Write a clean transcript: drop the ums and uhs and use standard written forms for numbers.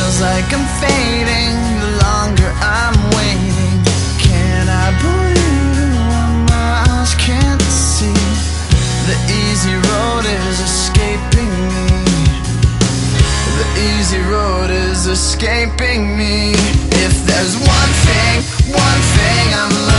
feels like I'm fading the longer I'm waiting. Can I believe what my eyes can't see? The easy road is escaping me. The easy road is escaping me. If there's one thing I'm